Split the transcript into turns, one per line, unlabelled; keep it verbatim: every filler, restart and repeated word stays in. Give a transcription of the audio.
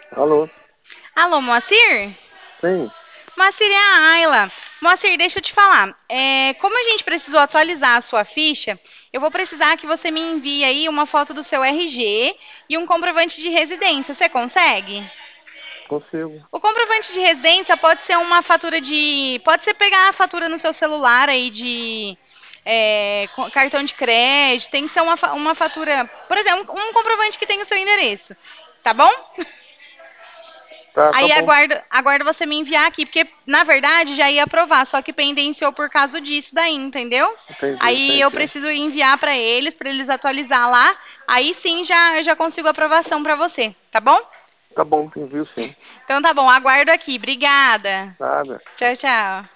Alô?
Alô, Moacir?
Sim,
Moacir, é a Ayla. Moacir, deixa eu te falar. É, como a gente precisou atualizar a sua ficha, eu vou precisar que você me envie aí uma foto do seu R G e um comprovante de residência. Você consegue?
consigo.
O comprovante de residência pode ser uma fatura de. Pode ser pegar a fatura no seu celular aí de é, co- cartão de crédito. Tem que ser uma, fa- uma fatura. Por exemplo, um comprovante que tem o seu endereço. Tá bom?
Tá, tá
Aí
bom.
aguardo, aguardo você me enviar aqui, porque na verdade já ia aprovar, só que pendenciou por causa disso daí, entendeu?
Entendi,
Aí eu
entendi.
preciso enviar para eles, para eles atualizar lá. Aí sim já já consigo aprovação para você, tá bom?
Tá bom, envio sim.
Então tá bom, aguardo aqui. Obrigada.
Nada.
Tchau, tchau.